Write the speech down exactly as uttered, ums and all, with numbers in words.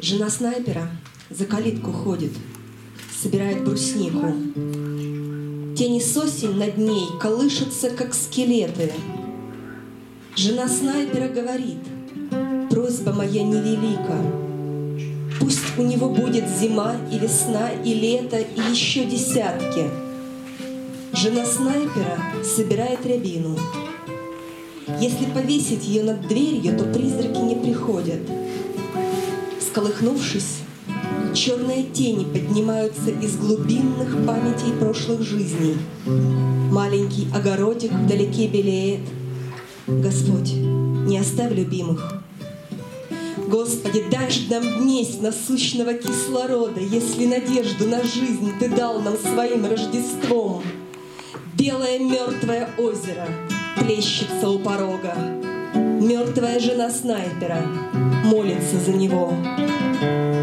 Жена снайпера за калитку ходит, собирает бруснику. Тени сосен над ней колышутся, как скелеты. Жена снайпера говорит: просьба моя невелика. Пусть у него будет зима и весна, и лето, и еще десятки. Жена снайпера собирает рябину. Если повесить ее над дверью, то призраки не приходят. Сколыхнувшись, черные тени поднимаются из глубинных памятей прошлых жизней. Маленький огородик вдалеке белеет. Господь, не оставь любимых. Господи, дай ж нам днесь насущного кислорода, если надежду на жизнь Ты дал нам своим Рождеством. Белое мертвое озеро плещется у порога. Мертвая жена снайпера молится за него.